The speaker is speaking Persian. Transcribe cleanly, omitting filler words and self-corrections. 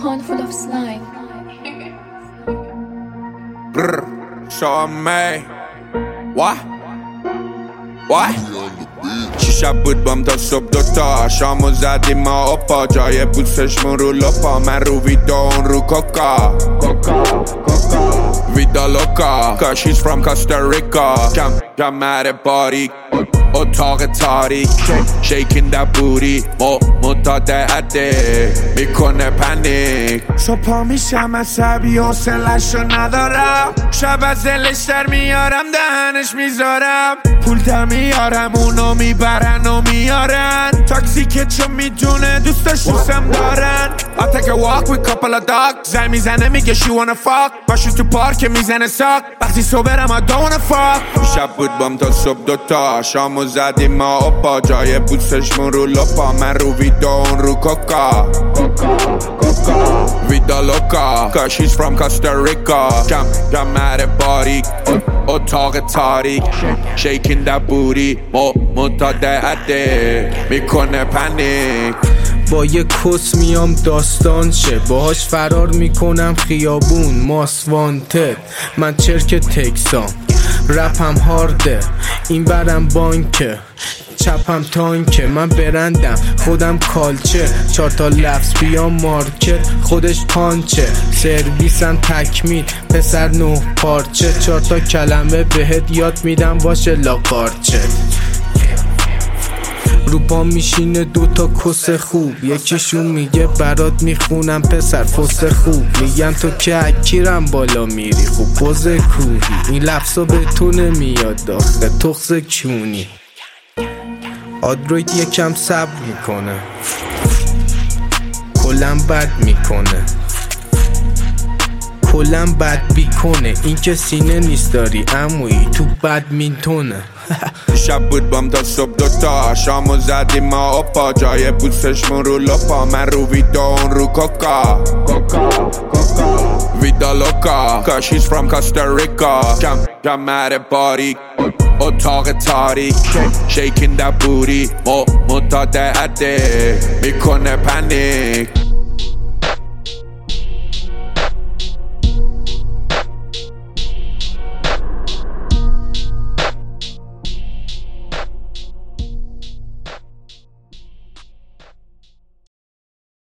handful of slime. Brr, show me. What? What? چی شب بود بام تا صبح دوتا شامو زدیم ما اپا جای بوسشمون رو لپا من رو ویدا اون رو کوکا ویدا لوکا cause she's from Costa Rica جمعه باریک اتاق تاریک shaking that booty متاده عده میکنه پنیک صبح میشم عصبی حوصله‌شو ندارم شب از دلش در میارم دهنش میذارم پول در میارم اونو میبرن و میارن تاکسی که چون میدونه دوستاش دوستم دارن I take a walk with couple of dogs زن میزنه میگه she wanna fuck باشو تو پارک میزنه ساک وقتی صبحرم I don't wanna fuck شب بود بام تا صبح دوتا شامو زدیم ما اپا جای بوسشمون رو لپا من رو ویدا اون رو کوکا ویدا لوکا cause she's from Costa Rica جمعه باریک اتاق تاریک shaking that booty متاده عده میکنه پنیک با یه کس میام داستان شه باهاش فرار میکنم خیابون ماست وانتد من چرک تکسام رپم هارده این برم بانکه چپم تانکه من برندم خودم کالچه 4 تا لفظ بیام مارکت خودش پانچه سرویسم تکمیل پسر 9 پارچه 4 تا کلمه بهت یاد میدم باشه لاقارچه رو پا میشینه 2 تا کس خوب یکیشون میگه برات میخونم پسر فس خوب میگن تو که اکیرم بالا میری خوب بز کوهی این لفظا به تو نمیاد داخته تخص کونی آدروید یکم صبر میکنه کلم بد میکنه کلم بد بیکنه این که سینه نیست داری عمویی تو بدمینتونه شب بود بام تا صبح دوتا شامو زدیم ما اپا جای بوسشمون رو لپا من رو ویدا اون رو کوکا ویدا لوکا cause she's from Costa Rica جمعه باریک اتاق تاریک shaking that booty متاده عده میکنه پنیک